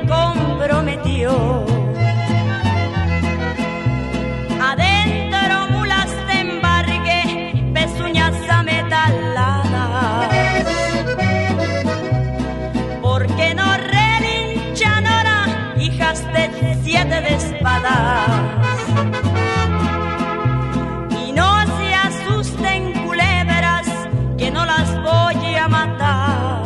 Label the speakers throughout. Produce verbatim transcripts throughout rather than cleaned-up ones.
Speaker 1: comprometió. Adentro mulas de embargue, pezuñas ametaladas. ¿Por qué no relinchan ahora, hijas de siete de espadas? Y no se asusten culebras, que no las voy a matar.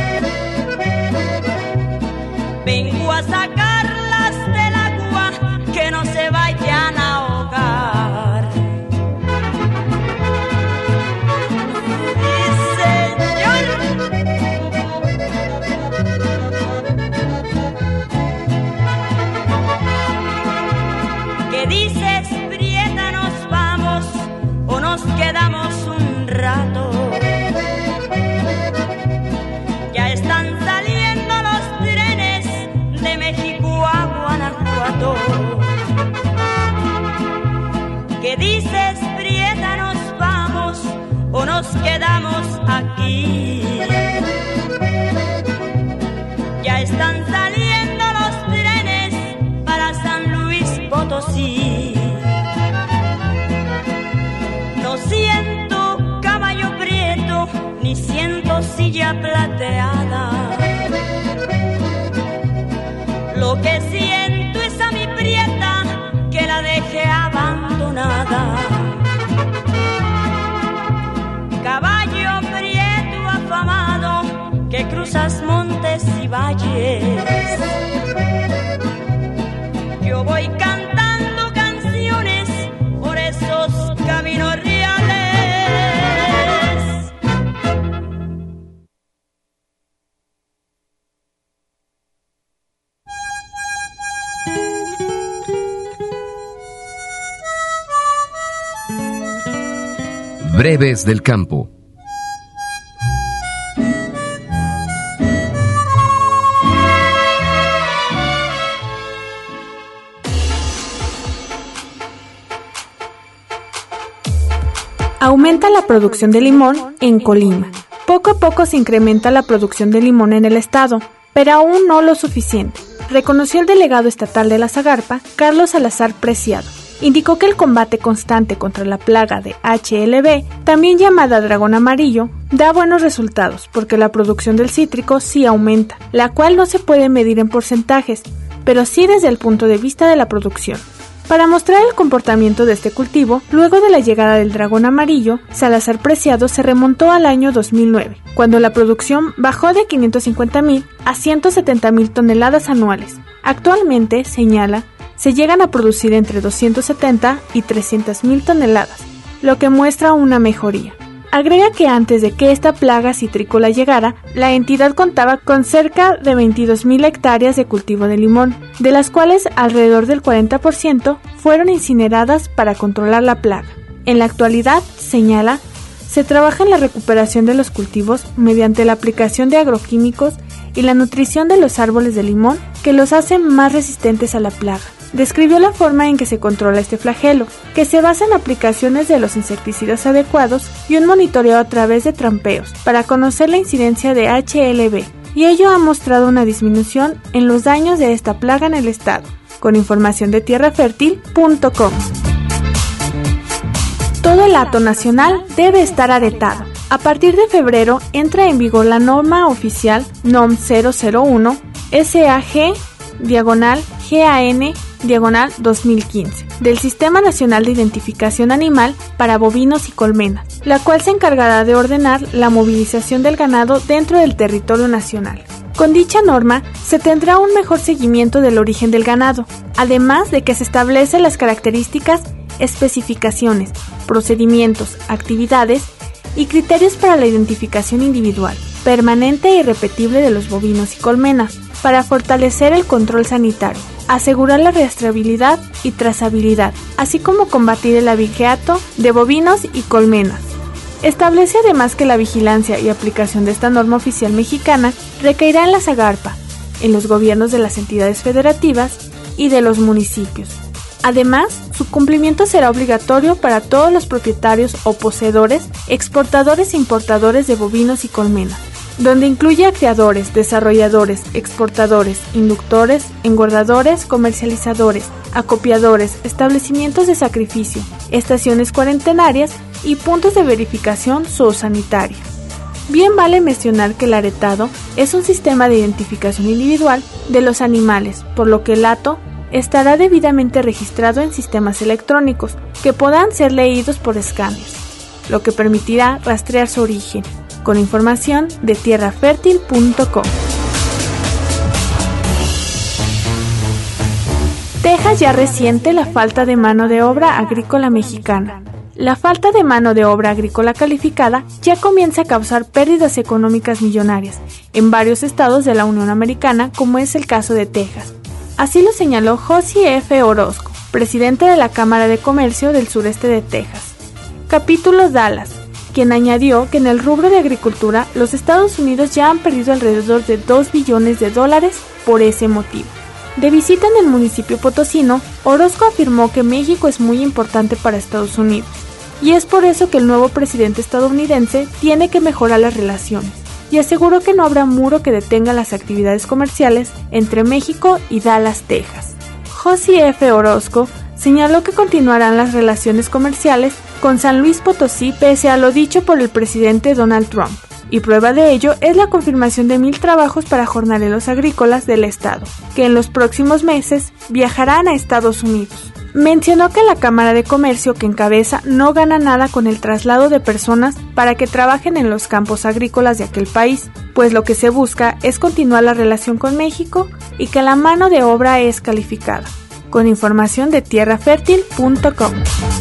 Speaker 1: Vengo a sacarlas del agua, que no se vayan a ahogar. Sí, señor. ¿Qué dices, Prieta? ¿Nos vamos o nos quedamos un rato? Ya están saliendo los trenes de México a Guanajuato. ¿Qué dices, Prieta? ¿Nos vamos o nos quedamos aquí? Ya están saliendo los trenes para San Luis Potosí. No siento caballo prieto, ni siento silla plateada. Lo que siento es a mi Prieta, que la dejé abandonada. Caballo prieto afamado, que cruzas montes y valles. Yo voy cantando canciones por esos caminos reales.
Speaker 2: Breves del campo.
Speaker 3: Aumenta la producción de limón en Colima. Poco a poco se incrementa la producción de limón en el estado, pero aún no lo suficiente, reconoció el delegado estatal de la Zagarpa, Carlos Salazar Preciado. Indicó que el combate constante contra la plaga de H L B, también llamada dragón amarillo, da buenos resultados porque la producción del cítrico sí aumenta, la cual no se puede medir en porcentajes, pero sí desde el punto de vista de la producción. Para mostrar el comportamiento de este cultivo, luego de la llegada del dragón amarillo, Salazar Preciado se remontó al año dos mil nueve, cuando la producción bajó de quinientos cincuenta mil a ciento setenta mil toneladas anuales. Actualmente, señala, se llegan a producir entre doscientos setenta y trescientas mil toneladas, lo que muestra una mejoría. Agrega que antes de que esta plaga citrícola llegara, la entidad contaba con cerca de veintidós mil hectáreas de cultivo de limón, de las cuales alrededor del cuarenta por ciento fueron incineradas para controlar la plaga. En la actualidad, señala, se trabaja en la recuperación de los cultivos mediante la aplicación de agroquímicos y la nutrición de los árboles de limón que los hacen más resistentes a la plaga. Describió la forma en que se controla este flagelo, que se basa en aplicaciones de los insecticidas adecuados y un monitoreo a través de trampeos para conocer la incidencia de H L B, y ello ha mostrado una disminución en los daños de esta plaga en el estado, con información de tierra fértil punto com. Todo el hato nacional debe estar aretado. A partir de febrero entra en vigor la norma oficial N O M cero cero uno S A G diagonal G A N diagonal dos mil quince del Sistema Nacional de Identificación Animal para bovinos y colmenas, la cual se encargará de ordenar la movilización del ganado dentro del territorio nacional. Con dicha norma se tendrá un mejor seguimiento del origen del ganado, además de que se establecen las características, especificaciones, procedimientos, actividades y criterios para la identificación individual, permanente e irrepetible de los bovinos y colmenas, para fortalecer el control sanitario, asegurar la rastreabilidad y trazabilidad, así como combatir el abigeato de bovinos y colmenas. Establece además que la vigilancia y aplicación de esta norma oficial mexicana recaerá en la Zagarpa, en los gobiernos de las entidades federativas y de los municipios. Además, su cumplimiento será obligatorio para todos los propietarios o poseedores, exportadores e importadores de bovinos y colmenas, donde incluye a criadores, desarrolladores, exportadores, inductores, engordadores, comercializadores, acopiadores, establecimientos de sacrificio, estaciones cuarentenarias y puntos de verificación zoosanitaria. Bien vale mencionar que el aretado es un sistema de identificación individual de los animales, por lo que el hato estará debidamente registrado en sistemas electrónicos que podrán ser leídos por escáneres, lo que permitirá rastrear su origen, con información de tierra fértil punto com. Texas ya resiente la falta de mano de obra agrícola mexicana. La falta de mano de obra agrícola calificada ya comienza a causar pérdidas económicas millonarias en varios estados de la Unión Americana, como es el caso de Texas. Así lo señaló Josie F. Orozco, presidente de la Cámara de Comercio del sureste de Texas. Capítulo Dallas, quien añadió que en el rubro de agricultura los Estados Unidos ya han perdido alrededor de dos billones de dólares por ese motivo. De visita en el municipio potosino, Orozco afirmó que México es muy importante para Estados Unidos, y es por eso que el nuevo presidente estadounidense tiene que mejorar las relaciones, y aseguró que no habrá muro que detenga las actividades comerciales entre México y Dallas, Texas. Josie F. Orozco señaló que continuarán las relaciones comerciales con San Luis Potosí pese a lo dicho por el presidente Donald Trump, y prueba de ello es la confirmación de mil trabajos para jornaleros agrícolas del estado, que en los próximos meses viajarán a Estados Unidos. Mencionó que la Cámara de Comercio que encabeza no gana nada con el traslado de personas para que trabajen en los campos agrícolas de aquel país, pues lo que se busca es continuar la relación con México y que la mano de obra es calificada. Con información de tierra fértil punto com.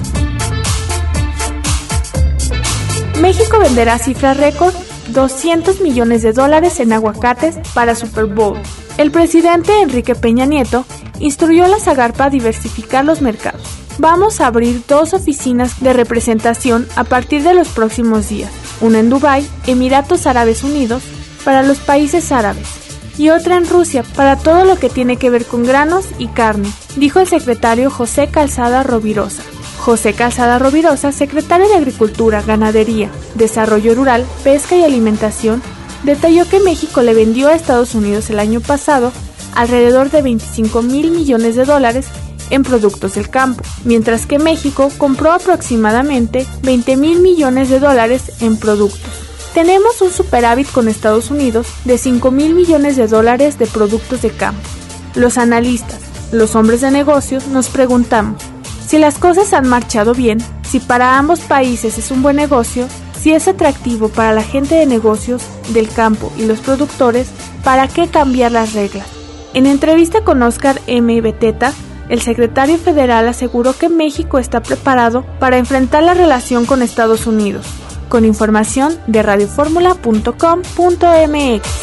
Speaker 3: México venderá cifra récord doscientos millones de dólares en aguacates para Super Bowl. El presidente Enrique Peña Nieto instruyó a la Zagarpa a diversificar los mercados. Vamos a abrir dos oficinas de representación a partir de los próximos días, una en Dubái, Emiratos Árabes Unidos, para los países árabes, y otra en Rusia para todo lo que tiene que ver con granos y carne, dijo el secretario José Calzada Rovirosa. José Calzada Rovirosa, secretario de Agricultura, Ganadería, Desarrollo Rural, Pesca y Alimentación, detalló que México le vendió a Estados Unidos el año pasado alrededor de veinticinco mil millones de dólares en productos del campo, mientras que México compró aproximadamente veinte mil millones de dólares en productos. Tenemos un superávit con Estados Unidos de cinco mil millones de dólares de productos de campo. Los analistas, los hombres de negocios, nos preguntamos, si las cosas han marchado bien, si para ambos países es un buen negocio, si es atractivo para la gente de negocios del campo y los productores, ¿para qué cambiar las reglas? En entrevista con Oscar M. Beteta, el secretario federal aseguró que México está preparado para enfrentar la relación con Estados Unidos. Con información de radio fórmula punto com punto m x.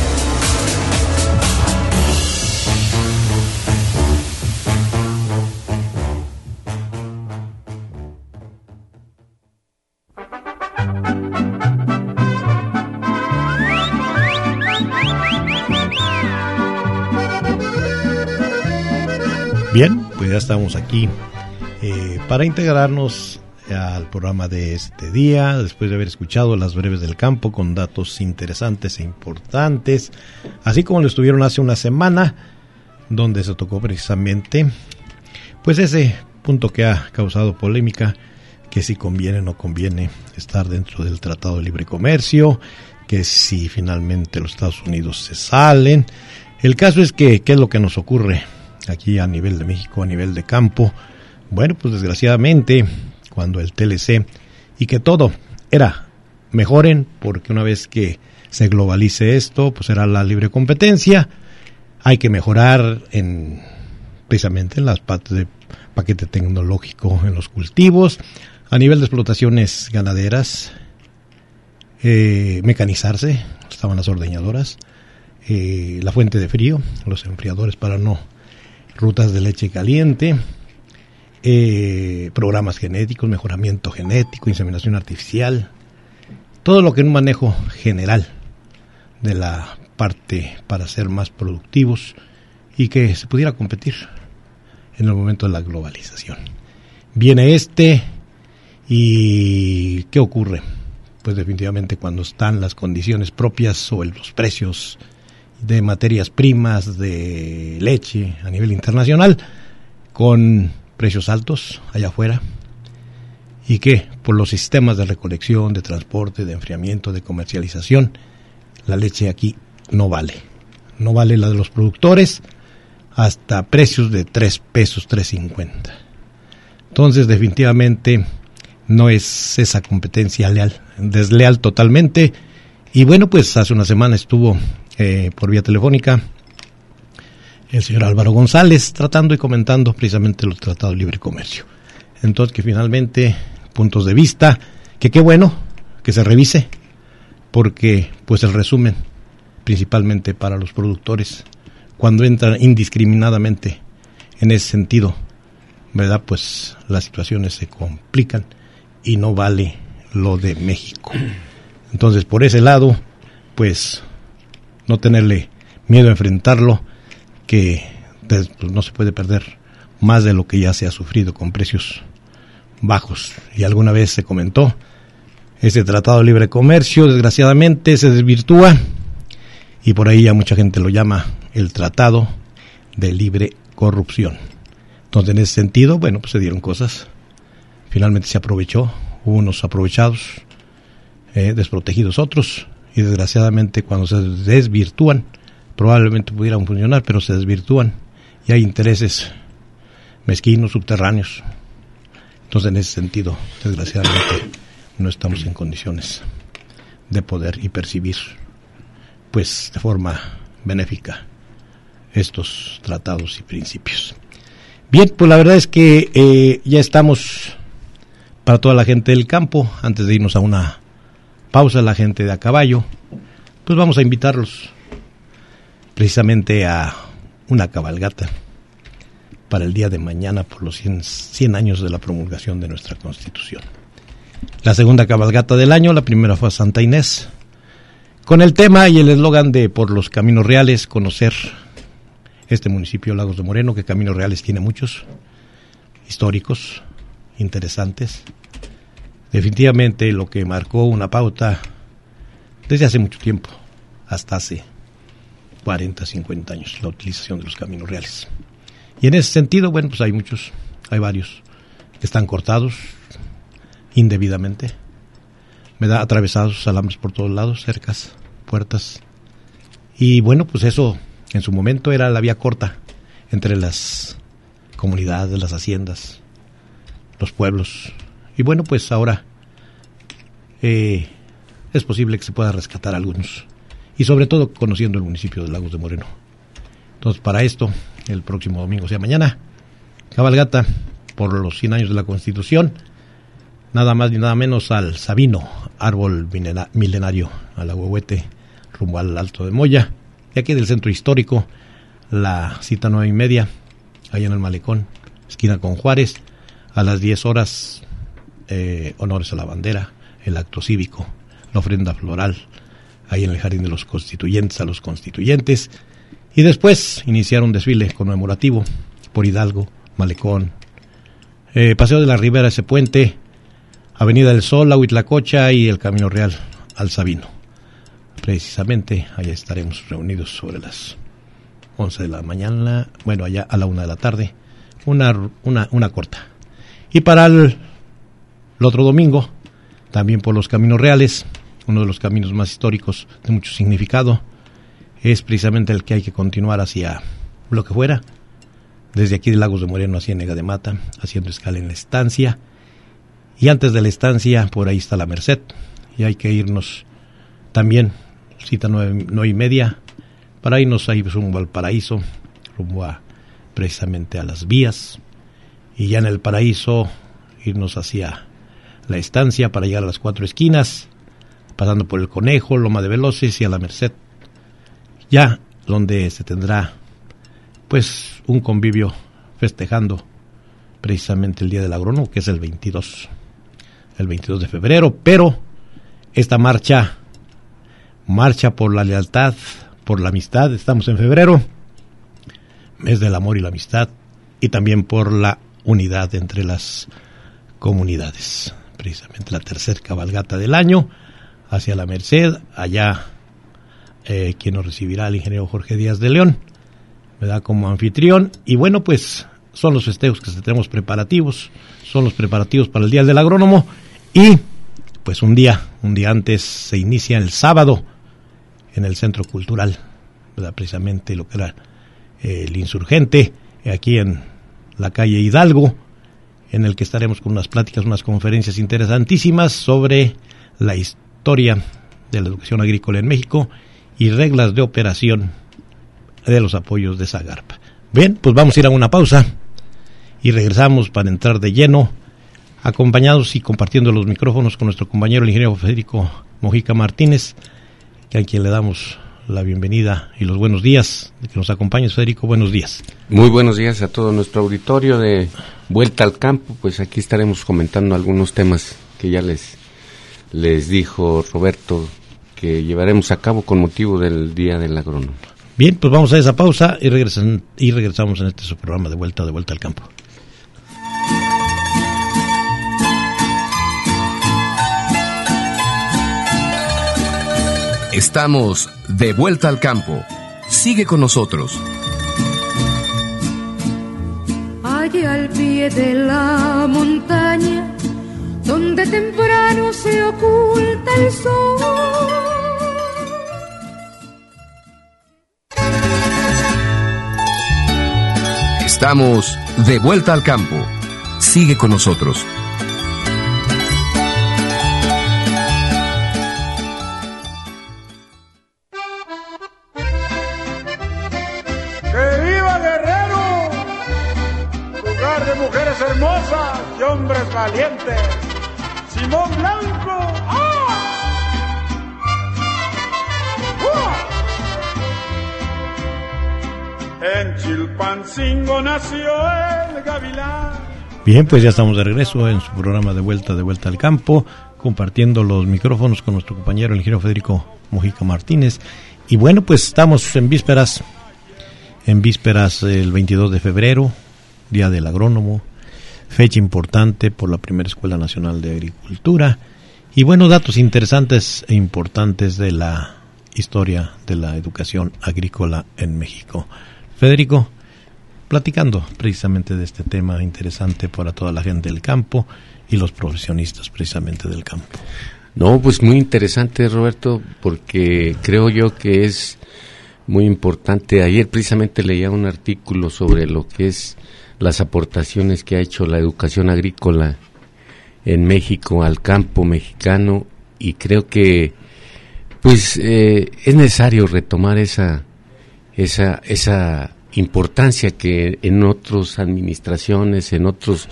Speaker 2: Bien, pues ya estamos aquí eh, para integrarnos al programa de este día, después de haber escuchado las breves del campo con datos interesantes e importantes, así como lo estuvieron hace una semana, donde se tocó precisamente pues ese punto que ha causado polémica, que si conviene o no conviene estar dentro del Tratado de Libre Comercio, que si finalmente los Estados Unidos se salen. El caso es que, ¿qué es lo que nos ocurre aquí a nivel de México, a nivel de campo? Bueno, pues desgraciadamente, cuando el T L C y que todo era mejoren, porque una vez que se globalice esto, pues será la libre competencia, hay que mejorar en precisamente en las partes de paquete tecnológico en los cultivos, a nivel de explotaciones ganaderas, eh, mecanizarse, estaban las ordeñadoras, eh, la fuente de frío, los enfriadores para no rutas de leche caliente, eh, programas genéticos, mejoramiento genético, inseminación artificial, todo lo que en un manejo general de la parte para ser más productivos y que se pudiera competir en el momento de la globalización. Viene este y ¿qué ocurre? pues definitivamente cuando están las condiciones propias o los precios de materias primas, de leche a nivel internacional, con precios altos allá afuera, y que por los sistemas de recolección, de transporte, de enfriamiento, de comercialización, la leche aquí no vale. No vale la de los productores, hasta precios de tres pesos, tres cincuenta. Entonces, definitivamente, no es esa competencia leal, desleal totalmente. Y bueno, pues hace una semana estuvo eh, por vía telefónica el señor Álvaro González tratando y comentando precisamente los tratados de libre comercio. Entonces, que finalmente, puntos de vista, que qué bueno que se revise, porque pues el resumen, principalmente para los productores, cuando entran indiscriminadamente en ese sentido, ¿verdad? Pues las situaciones se complican y no vale lo de México. Entonces, por ese lado, pues no tenerle miedo a enfrentarlo, que pues, no se puede perder más de lo que ya se ha sufrido con precios bajos. Y alguna vez se comentó, ese tratado de libre comercio desgraciadamente se desvirtúa, y por ahí ya mucha gente lo llama el tratado de libre corrupción. Entonces, en ese sentido, bueno, pues se dieron cosas, finalmente se aprovechó, hubo unos aprovechados, eh, desprotegidos otros, y desgraciadamente cuando se desvirtúan, probablemente pudieran funcionar, pero se desvirtúan, y hay intereses mezquinos, subterráneos. Entonces, en ese sentido, desgraciadamente, no estamos en condiciones de poder y percibir, pues, de forma benéfica estos tratados y principios. Bien, pues la verdad es que eh, ya estamos para toda la gente del campo. Antes de irnos a una pausa, la gente de a caballo, pues vamos a invitarlos precisamente a una cabalgata para el día de mañana por los cien años de la promulgación de nuestra Constitución. La segunda cabalgata del año, la primera fue a Santa Inés, con el tema y el eslogan de por los caminos reales, conocer este municipio Lagos de Moreno, que caminos reales tiene muchos, históricos, interesantes. Definitivamente lo que marcó una pauta desde hace mucho tiempo, hasta hace cuarenta, cincuenta años, la utilización de los caminos reales. Y en ese sentido, bueno, pues hay muchos, hay varios que están cortados indebidamente, ¿verdad? Atravesados, alambres por todos lados, cercas, puertas. Y bueno, pues eso en su momento era la vía corta entre las comunidades, las haciendas, los pueblos. Y bueno, pues ahora eh, es posible que se pueda rescatar algunos. Y sobre todo conociendo el municipio de Lagos de Moreno. Entonces, para esto, el próximo domingo, o sea, mañana, cabalgata por los cien años de la Constitución, nada más ni nada menos al Sabino, árbol milenario, al Ahuehuete, rumbo al Alto de Moya. Y aquí del centro histórico, la cita nueve y media, ahí en el Malecón, esquina con Juárez, a las diez horas, eh, honores a la bandera, el acto cívico, la ofrenda floral, ahí en el Jardín de los Constituyentes, a los constituyentes, y después iniciar un desfile conmemorativo por Hidalgo, Malecón, eh, Paseo de la Ribera, ese puente, Avenida del Sol, Huitlacocha y el Camino Real al Sabino. Precisamente allá estaremos reunidos sobre las once de la mañana, bueno, allá a la una de la tarde, una, una, una corta. Y para el, el otro domingo, también por los Caminos Reales, uno de los caminos más históricos de mucho significado, es precisamente el que hay que continuar hacia lo que fuera, desde aquí de Lagos de Moreno a Ciénega de Mata, haciendo escala en la estancia, y antes de la estancia, por ahí está la Merced, y hay que irnos también, cita nueve, nueve y media, para irnos ahí rumbo al Paraíso, rumbo a, precisamente a las vías, y ya en el Paraíso, irnos hacia la estancia para llegar a las cuatro esquinas, pasando por el Conejo, Loma de Veloces y a la Merced, ya donde se tendrá pues un convivio festejando precisamente el Día del Agrónomo, que es el veintidós, el veintidós de febrero, pero esta marcha, marcha por la lealtad, por la amistad, estamos en febrero, mes del amor y la amistad, y también por la unidad entre las comunidades, precisamente la tercera cabalgata del año, hacia la Merced, allá eh, quien nos recibirá el ingeniero Jorge Díaz de León, ¿verdad? Como anfitrión. Y bueno, pues son los festejos que tenemos preparativos, son los preparativos para el Día del Agrónomo, y pues un día, un día antes se inicia el sábado en el Centro Cultural, ¿verdad? Precisamente lo que era eh, el Insurgente, aquí en la calle Hidalgo, en el que estaremos con unas pláticas, unas conferencias interesantísimas sobre la historia de la educación agrícola en México y reglas de operación de los apoyos de Zagarpa. Bien, pues vamos a ir a una pausa y regresamos para entrar de lleno, acompañados y compartiendo los micrófonos con nuestro compañero el ingeniero Federico Mojica Martínez, que a quien le damos la bienvenida y los buenos días de que nos acompañes. Federico, buenos días.
Speaker 4: Muy buenos días a todo nuestro auditorio de Vuelta al Campo. Pues aquí estaremos comentando algunos temas que ya les, les dijo Roberto que llevaremos a cabo con motivo del Día del Agrónomo.
Speaker 2: Bien, pues vamos a esa pausa y, regresan, y regresamos en este su programa de Vuelta de Vuelta al Campo.
Speaker 5: Estamos de vuelta al campo. Sigue con nosotros.
Speaker 6: Allá al pie de la montaña, donde temprano se oculta el sol.
Speaker 5: Estamos de vuelta al campo. Sigue con nosotros.
Speaker 7: Hermosas y hombres valientes. Simón Blanco. ¡Ah! ¡Uh! En Chilpancingo nació el gavilán.
Speaker 2: Bien, pues ya estamos de regreso en su programa de Vuelta de Vuelta al Campo, compartiendo los micrófonos con nuestro compañero el ingeniero Federico Mojica Martínez. Y bueno, pues estamos en vísperas, en vísperas el veintidós de febrero, Día del Agrónomo, fecha importante por la primera Escuela Nacional de Agricultura, y bueno, datos interesantes e importantes de la historia de la educación agrícola en México. Federico, platicando precisamente de este tema interesante para toda la gente del campo y los profesionistas precisamente del campo.
Speaker 4: No, pues muy interesante, Roberto, porque creo yo que es muy importante. Ayer precisamente leía un artículo sobre lo que es las aportaciones que ha hecho la educación agrícola en México al campo mexicano, y creo que pues eh, es necesario retomar esa esa esa importancia que en otras administraciones, en otros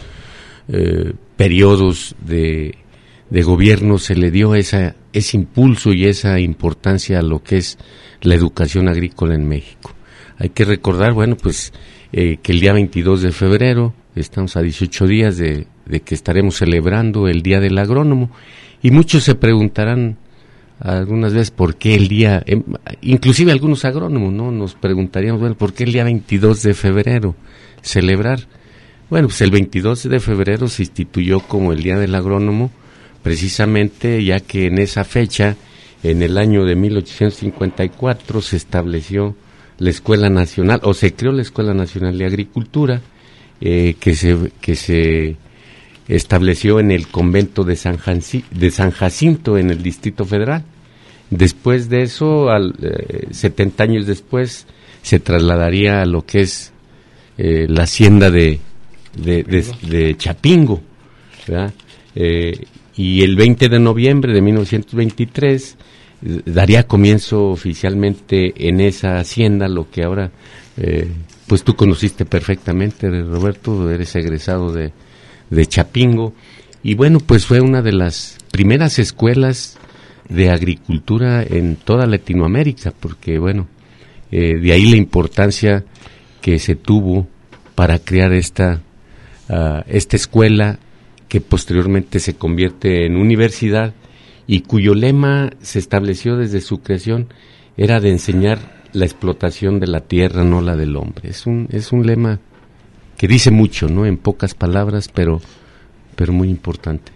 Speaker 4: eh, periodos de de gobierno se le dio esa ese impulso y esa importancia a lo que es la educación agrícola en México. Hay que recordar, bueno, pues Eh, que el día veintidós de febrero, estamos a dieciocho días de, de que estaremos celebrando el Día del Agrónomo, y muchos se preguntarán algunas veces por qué el día, eh, inclusive algunos agrónomos, ¿no? Nos preguntaríamos, bueno, ¿por qué el día veintidós de febrero celebrar? Bueno, pues el veintidós de febrero se instituyó como el Día del Agrónomo, precisamente ya que en esa fecha, en el año de mil ochocientos cincuenta y cuatro, se estableció la Escuela Nacional, o se creó la Escuela Nacional de Agricultura, eh, que se que se estableció en el convento de San, Janci, de San Jacinto, en el Distrito Federal. Después de eso, al, eh, setenta años después, se trasladaría a lo que es eh, la hacienda de, de, de, de Chapingo, ¿verdad? Eh, y el veinte de noviembre de mil novecientos veintitrés daría comienzo oficialmente en esa hacienda lo que ahora eh, pues tú conociste perfectamente, Roberto, eres egresado de, de Chapingo, y bueno, pues fue una de las primeras escuelas de agricultura en toda Latinoamérica, porque bueno, eh, de ahí la importancia que se tuvo para crear esta uh, esta escuela, que posteriormente se convierte en universidad, y cuyo lema se estableció desde su creación era de enseñar la explotación de la tierra, no la del hombre. Es un es un lema que dice mucho, ¿no? En pocas palabras, pero pero muy importante.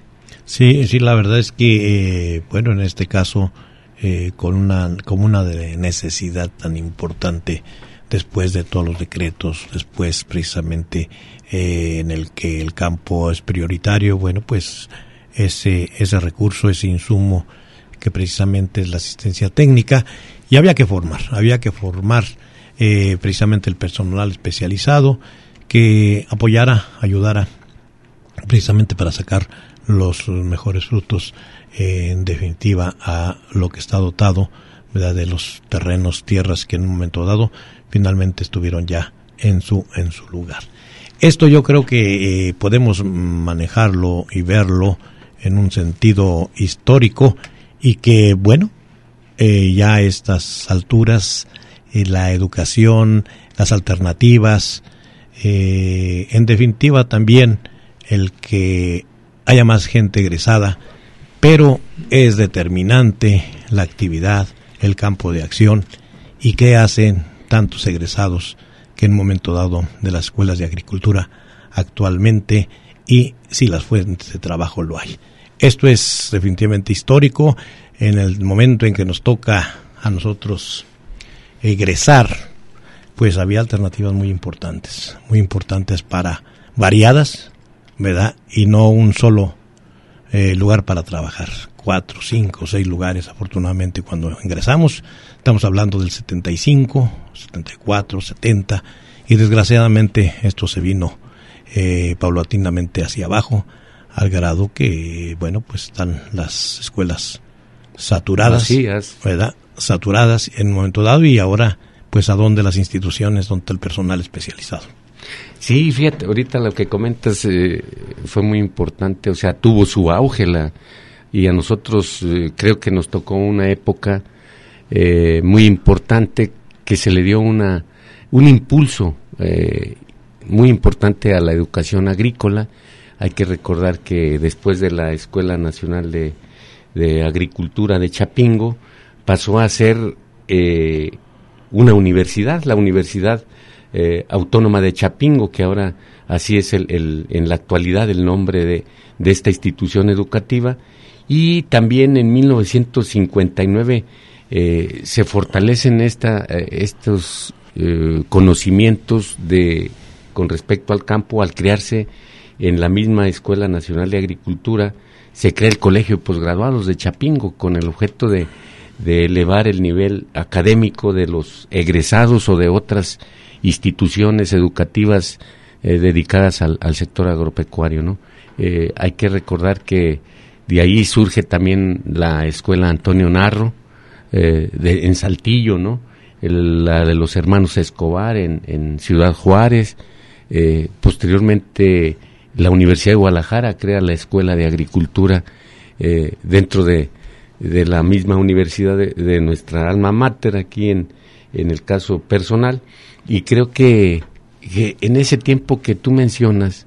Speaker 2: Sí, sí, la verdad es que, eh, bueno, en este caso, eh, con una, como una de necesidad tan importante, después de todos los decretos, después precisamente eh, en el que el campo es prioritario, bueno, pues ese, ese recurso, ese insumo, que precisamente es la asistencia técnica, y había que formar, había que formar eh, precisamente el personal especializado que apoyara, ayudara precisamente para sacar los mejores frutos, eh, en definitiva, a lo que está dotado, ¿verdad?, de los terrenos, tierras que en un momento dado finalmente estuvieron ya en su en su lugar. Esto yo creo que eh, podemos manejarlo y verlo en un sentido histórico, y que, bueno, eh, ya a estas alturas, eh, la educación, las alternativas, eh, en definitiva también el que haya más gente egresada, pero es determinante la actividad, el campo de acción, y qué hacen tantos egresados que en un momento dado de las escuelas de agricultura actualmente, y si las fuentes de trabajo lo hay. Esto es definitivamente histórico. En el momento en que nos toca a nosotros egresar, pues había alternativas muy importantes, muy importantes para variadas, ¿verdad? Y no un solo eh, lugar para trabajar, cuatro, cinco, seis lugares. Afortunadamente, cuando ingresamos, estamos hablando del setenta y cinco, setenta y cuatro, setenta, y desgraciadamente esto se vino eh, paulatinamente hacia abajo, al grado que, bueno, pues están las escuelas saturadas, ¿verdad? Saturadas en un momento dado, y ahora, pues, ¿a dónde las instituciones, dónde está el personal especializado?
Speaker 4: Sí, fíjate, ahorita lo que comentas eh, fue muy importante, o sea, tuvo su auge, la, y a nosotros eh, creo que nos tocó una época eh, muy importante, que se le dio una un impulso eh, muy importante a la educación agrícola. Hay que recordar que después de la Escuela Nacional de, de Agricultura de Chapingo, pasó a ser eh, una universidad, la Universidad eh, Autónoma de Chapingo, que ahora así es el, el, en la actualidad el nombre de, de esta institución educativa. Y también en mil novecientos cincuenta y nueve eh, se fortalecen esta, eh, estos eh, conocimientos de con respecto al campo al crearse en la misma Escuela Nacional de Agricultura. Se crea el Colegio de Posgraduados de Chapingo con el objeto de, de elevar el nivel académico de los egresados o de otras instituciones educativas eh, dedicadas al, al sector agropecuario, ¿no? Eh, hay que recordar que de ahí surge también la Escuela Antonio Narro eh, de, en Saltillo, ¿no? El, la de los hermanos Escobar en, en Ciudad Juárez. Eh, posteriormente la Universidad de Guadalajara crea la Escuela de Agricultura eh, dentro de, de la misma universidad de, de nuestra alma mater, aquí en, en el caso personal, y creo que, que en ese tiempo que tú mencionas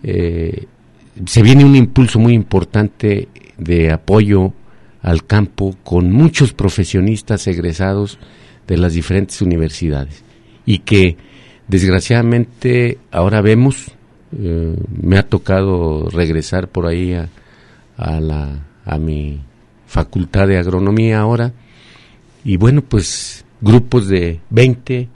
Speaker 4: eh, se viene un impulso muy importante de apoyo al campo con muchos profesionistas egresados de las diferentes universidades, y que desgraciadamente ahora vemos. Eh, me ha tocado regresar por ahí a, a, la, a mi facultad de agronomía ahora, y bueno, pues grupos de veinte,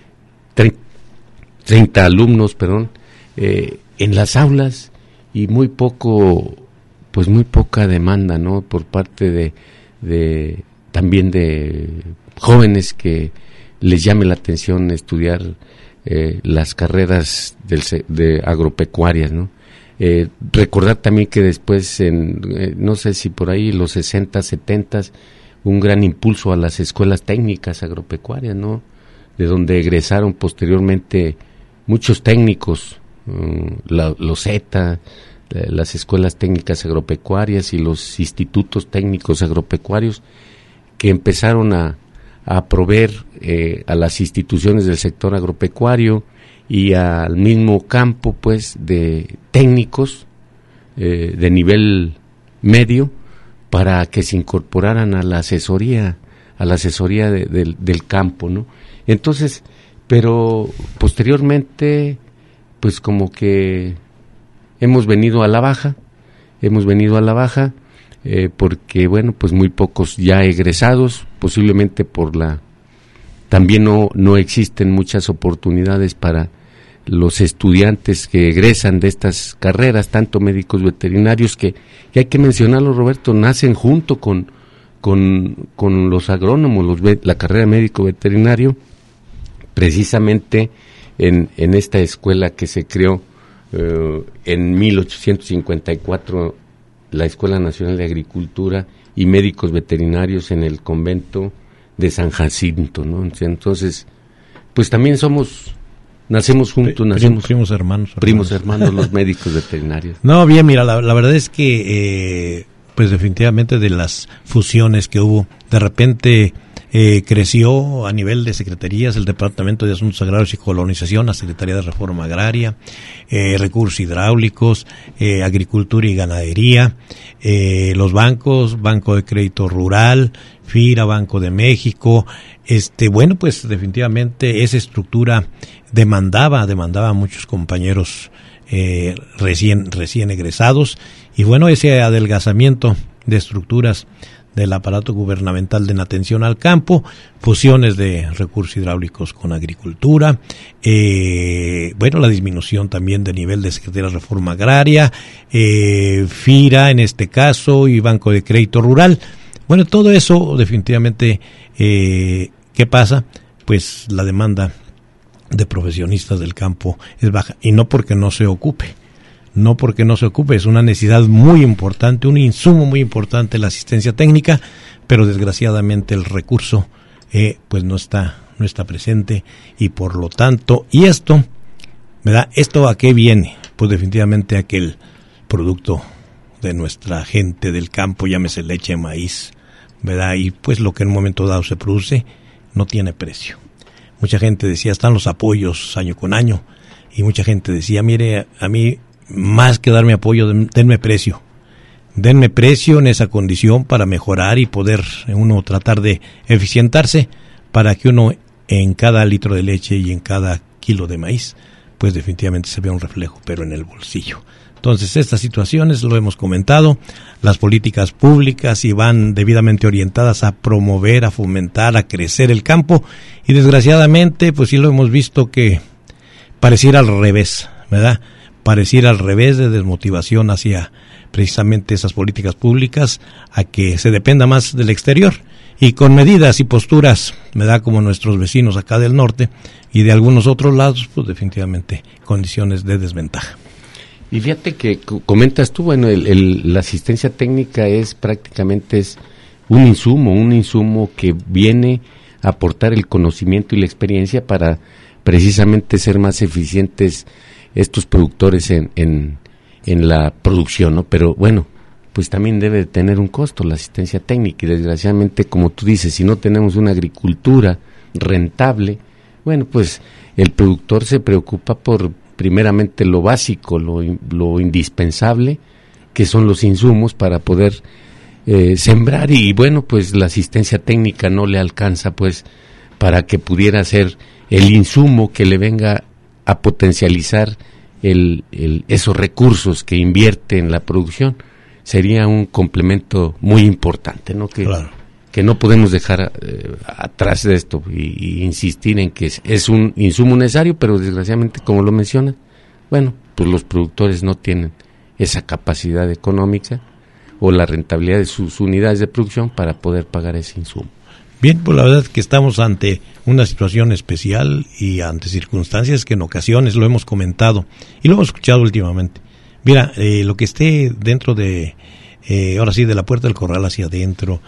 Speaker 4: treinta alumnos, perdón, eh, en las aulas, y muy poco, pues muy poca demanda, ¿no?, por parte de, de también de jóvenes que les llame la atención estudiar Eh, las carreras del, de agropecuarias, ¿no? Eh, recordar también que después, en, eh, no sé si por ahí los sesenta, setenta, un gran impulso a las escuelas técnicas agropecuarias, ¿no?, de donde egresaron posteriormente muchos técnicos, um, la, los Z, eh, las escuelas técnicas agropecuarias y los institutos técnicos agropecuarios, que empezaron a a proveer eh, a las instituciones del sector agropecuario y al mismo campo, pues, de técnicos eh, de nivel medio, para que se incorporaran a la asesoría, a la asesoría de, de, del campo, ¿no? Entonces, pero posteriormente, pues como que hemos venido a la baja, hemos venido a la baja, eh, porque bueno, pues muy pocos ya egresados, posiblemente por la, también no, no existen muchas oportunidades para los estudiantes que egresan de estas carreras, tanto médicos veterinarios, que, que hay que mencionarlo, Roberto, nacen junto con, con, con los agrónomos, los, la carrera de médico veterinario, precisamente en, en esta escuela que se creó eh, en mil ochocientos cincuenta y cuatro, la Escuela Nacional de Agricultura y Médicos Veterinarios en el convento de San Jacinto, ¿no? Entonces, pues también somos... Nacemos juntos, nacemos
Speaker 2: primos hermanos,
Speaker 4: primos hermanos los médicos veterinarios.
Speaker 2: No, bien, mira, la, la verdad es que, eh, pues definitivamente de las fusiones que hubo, de repente eh, creció a nivel de secretarías el Departamento de Asuntos Agrarios y Colonización, la Secretaría de Reforma Agraria, eh, Recursos Hidráulicos, eh, Agricultura y Ganadería, eh, los bancos, Banco de Crédito Rural, FIRA, Banco de México. Este, bueno, pues definitivamente esa estructura demandaba, demandaba a muchos compañeros eh, recién, recién egresados, y bueno, ese adelgazamiento de estructuras del aparato gubernamental en atención al campo, fusiones de recursos hidráulicos con agricultura, eh, bueno, la disminución también del nivel de Secretaría de Reforma Agraria, eh, FIRA en este caso, y Banco de Crédito Rural. Bueno, todo eso definitivamente, eh, ¿qué pasa? Pues la demanda de profesionistas del campo es baja, y no porque no se ocupe, no porque no se ocupe, es una necesidad muy importante, un insumo muy importante la asistencia técnica, pero desgraciadamente el recurso eh, pues no está, no está presente, y por lo tanto, y esto, ¿verdad? ¿Esto a qué viene? Pues definitivamente a que el producto de nuestra gente del campo, llámese leche, maíz, ¿verdad? Y pues lo que en un momento dado se produce no tiene precio. Mucha gente decía, están los apoyos año con año, y mucha gente decía, mire, a mí más que darme apoyo, denme precio. Denme precio en esa condición para mejorar y poder uno tratar de eficientarse, para que uno en cada litro de leche y en cada kilo de maíz, pues definitivamente se vea un reflejo, pero en el bolsillo. Entonces, estas situaciones, lo hemos comentado, las políticas públicas y van debidamente orientadas a promover, a fomentar, a crecer el campo, y desgraciadamente, pues sí lo hemos visto que pareciera al revés, ¿verdad? Pareciera al revés, de desmotivación hacia precisamente esas políticas públicas, a que se dependa más del exterior, y con medidas y posturas, ¿verdad?, como nuestros vecinos acá del norte y de algunos otros lados, pues definitivamente condiciones de desventaja.
Speaker 4: Y fíjate que comentas tú, bueno, el, el, la asistencia técnica es prácticamente es un insumo, un insumo que viene a aportar el conocimiento y la experiencia para precisamente ser más eficientes estos productores en, en, en la producción, ¿no? Pero bueno, pues también debe de tener un costo la asistencia técnica, y desgraciadamente, como tú dices, si no tenemos una agricultura rentable, bueno, pues el productor se preocupa por primeramente lo básico, lo, lo indispensable, que son los insumos para poder eh, sembrar, y bueno, pues la asistencia técnica no le alcanza pues para que pudiera ser el insumo que le venga a potencializar el, el, esos recursos que invierte en la producción. Sería un complemento muy importante, ¿no? Que, claro, que no podemos dejar eh, atrás de esto, y, y insistir en que es, es un insumo necesario, pero desgraciadamente, como lo mencionan, bueno, pues los productores no tienen esa capacidad económica o la rentabilidad de sus unidades de producción para poder pagar ese insumo.
Speaker 2: Bien, pues la verdad es que estamos ante una situación especial y ante circunstancias que en ocasiones lo hemos comentado y lo hemos escuchado últimamente. Mira, eh, lo que esté dentro de, eh, ahora sí, de la puerta del corral hacia adentro,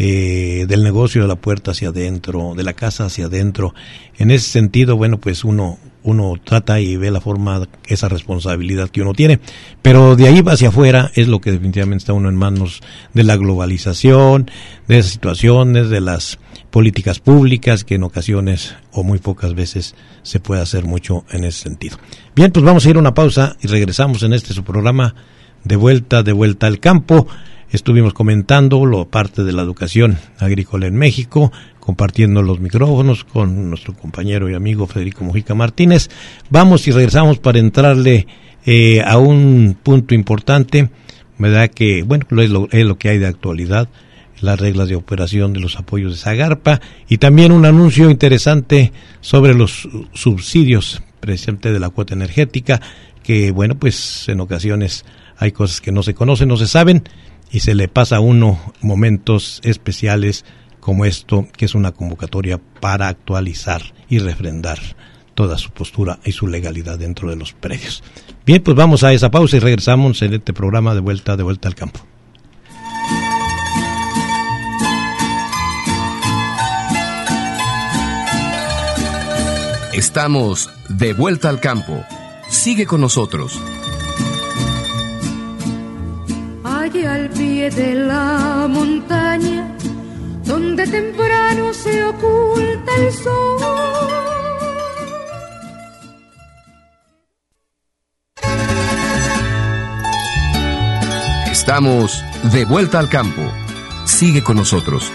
Speaker 2: eh, del negocio de la puerta hacia adentro, de la casa hacia adentro, en ese sentido, bueno, pues uno uno trata y ve la forma, esa responsabilidad que uno tiene, pero de ahí hacia afuera es lo que definitivamente está uno en manos de la globalización, de esas situaciones, de las políticas públicas, que en ocasiones o muy pocas veces se puede hacer mucho en ese sentido. Bien, pues vamos a ir a una pausa y regresamos en este su programa de vuelta, de vuelta al campo. Estuvimos comentando lo parte de la educación agrícola en México, compartiendo los micrófonos con nuestro compañero y amigo Federico Mojica Martínez. Vamos y regresamos para entrarle eh, a un punto importante. verdad que, bueno, es lo, es lo que hay de actualidad, las reglas de operación de los apoyos de Zagarpa, y también un anuncio interesante sobre los subsidios precisamente de la cuota energética, que bueno, pues en ocasiones hay cosas que no se conocen, no se saben, y se le pasa a uno momentos especiales como esto, que es una convocatoria para actualizar y refrendar toda su postura y su legalidad dentro de los predios. Bien, pues vamos a esa pausa y regresamos en este programa de vuelta, de vuelta al campo.
Speaker 5: Estamos de vuelta al campo. Sigue con nosotros.
Speaker 6: Allá al pie de la montaña, donde temprano se oculta el sol.
Speaker 5: Estamos de vuelta al campo. Sigue con nosotros.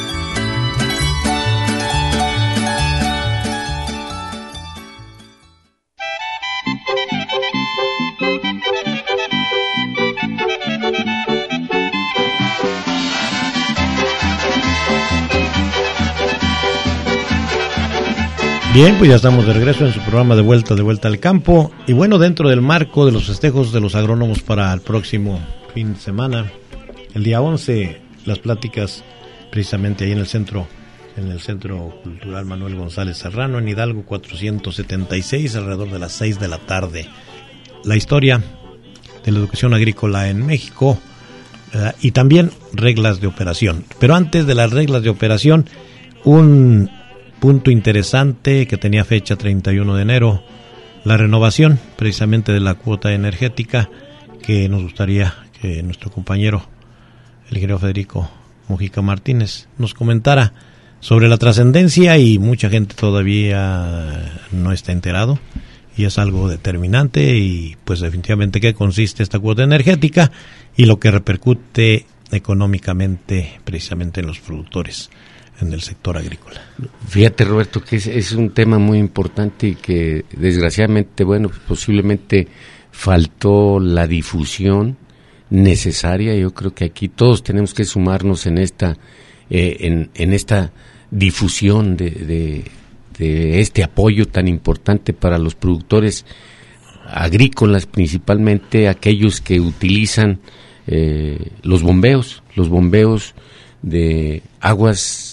Speaker 2: Bien, pues ya estamos de regreso en su programa de vuelta, de vuelta al campo. Y bueno, dentro del marco de los festejos de los agrónomos para el próximo fin de semana, el día once, las pláticas precisamente ahí en el centro, en el Centro Cultural Manuel González Serrano, en Hidalgo cuatrocientos setenta y seis, alrededor de las seis de la tarde. La historia de la educación agrícola en México, eh, y también reglas de operación. Pero antes de las reglas de operación, un punto interesante que tenía fecha treinta y uno de enero, la renovación precisamente de la cuota energética, que nos gustaría que nuestro compañero, el ingeniero Federico Mujica Martínez, nos comentara sobre la trascendencia, y mucha gente todavía no está enterado, y es algo determinante, y pues definitivamente qué consiste esta cuota energética y lo que repercute económicamente precisamente en los productores en el sector agrícola.
Speaker 4: Fíjate, Roberto, que es, es un tema muy importante y que desgraciadamente, bueno, posiblemente faltó la difusión necesaria. Yo creo que aquí todos tenemos que sumarnos en esta eh, en, en esta difusión de, de, de este apoyo tan importante para los productores agrícolas, principalmente aquellos que utilizan eh, los bombeos, los bombeos de aguas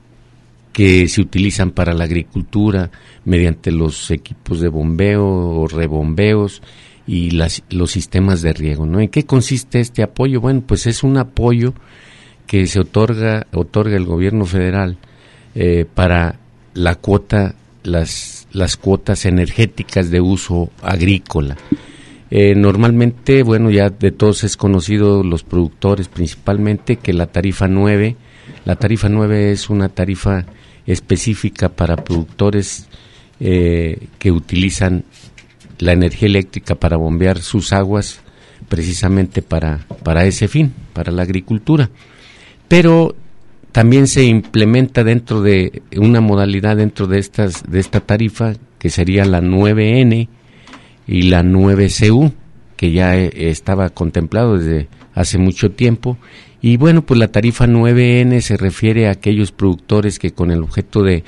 Speaker 4: que se utilizan para la agricultura mediante los equipos de bombeo o rebombeos y las, los sistemas de riego, ¿no? ¿En qué consiste este apoyo? Bueno, pues es un apoyo que se otorga otorga el gobierno federal eh, para la cuota, las las cuotas energéticas de uso agrícola. Eh, normalmente, bueno, ya de todos es conocido, los productores principalmente, que la tarifa nueve, la tarifa nueve es una tarifa específica para productores eh, que utilizan la energía eléctrica para bombear sus aguas, precisamente para, para ese fin, para la agricultura. Pero también se implementa dentro de una modalidad dentro de estas de esta tarifa, que sería la nueve ene y la nueve ce u, que ya eh, estaba contemplado desde hace mucho tiempo. Y bueno, pues la tarifa nueve ene se refiere a aquellos productores que, con el objeto de,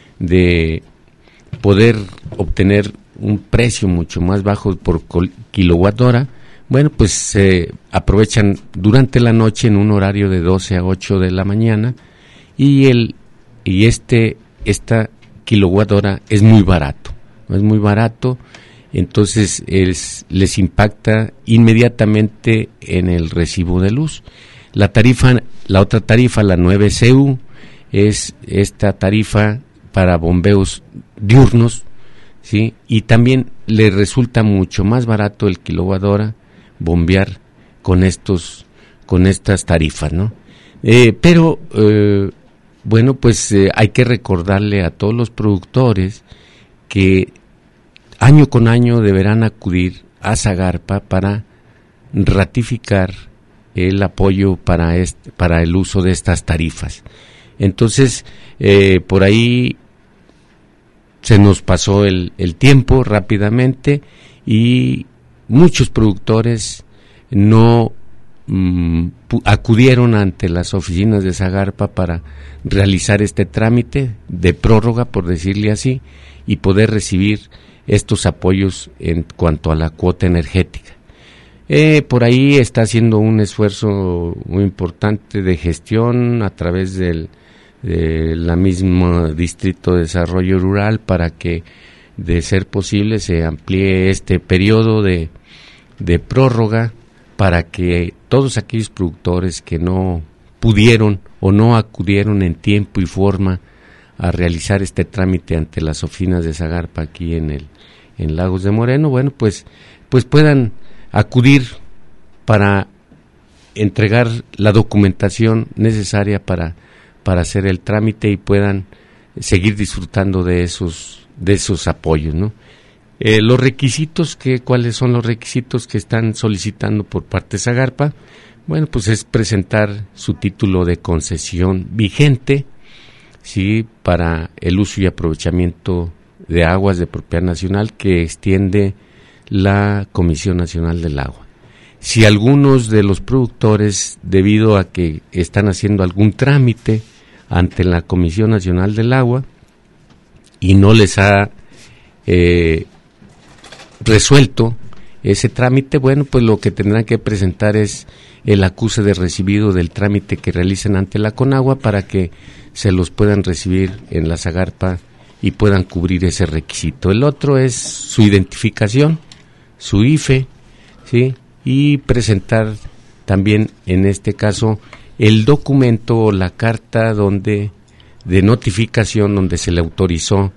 Speaker 4: de poder obtener un precio mucho más bajo por kilowatt hora, bueno, pues se eh, aprovechan durante la noche en un horario de doce a ocho de la mañana, y el y este esta kilowatt hora es muy barato, es muy barato, entonces es, les impacta inmediatamente en el recibo de luz. La tarifa, la otra tarifa, la nueve ce u, es esta tarifa para bombeos diurnos, ¿sí? Y también le resulta mucho más barato el kilowatt hora bombear con estos, con estas tarifas, ¿no? Eh, pero, eh, bueno, pues eh, hay que recordarle a todos los productores que año con año deberán acudir a Zagarpa para ratificar el apoyo para este, para el uso de estas tarifas. Entonces, eh, por ahí se nos pasó el, el tiempo rápidamente, y muchos productores no mm, pu- acudieron ante las oficinas de Zagarpa para realizar este trámite de prórroga, por decirle así, y poder recibir estos apoyos en cuanto a la cuota energética. Eh, por ahí está haciendo un esfuerzo muy importante de gestión a través del de la misma Distrito de Desarrollo Rural para que, de ser posible, se amplíe este periodo de, de prórroga para que todos aquellos productores que no pudieron o no acudieron en tiempo y forma a realizar este trámite ante las oficinas de Zagarpa aquí en el en Lagos de Moreno, bueno, pues pues puedan acudir para entregar la documentación necesaria para para hacer el trámite y puedan seguir disfrutando de esos de esos apoyos, ¿no? Eh, los requisitos, que ¿cuáles son los requisitos que están solicitando por parte de Zagarpa? Bueno, pues es presentar su título de concesión vigente, sí, para el uso y aprovechamiento de aguas de propiedad nacional que extiende la Comisión Nacional del Agua. Si algunos de los productores, debido a que están haciendo algún trámite ante la Comisión Nacional del Agua y no les ha eh, resuelto ese trámite, bueno, pues lo que tendrán que presentar es el acuse de recibido del trámite que realicen ante la Conagua para que se los puedan recibir en la Zagarpa y puedan cubrir ese requisito. El otro es su identificación, su I F E, ¿sí? Y presentar también, en este caso, el documento o la carta donde de notificación donde se le autorizó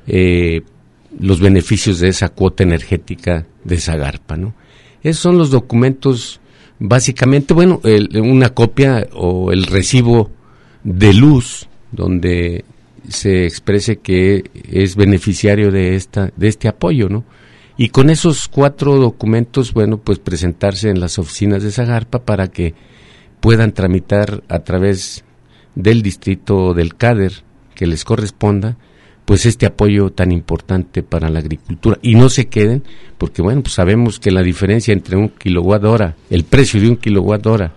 Speaker 4: eh, los beneficios de esa cuota energética de Zagarpa, ¿no? Esos son los documentos, básicamente, bueno, el, una copia o el recibo de luz donde se exprese que es beneficiario de esta de este apoyo, ¿no? Y con esos cuatro documentos, bueno, pues presentarse en las oficinas de Zagarpa para que puedan tramitar a través del distrito del C A D E R que les corresponda, pues este apoyo tan importante para la agricultura, y no se queden, porque bueno, pues sabemos que la diferencia entre un kilowatt hora, el precio de un kilowatt hora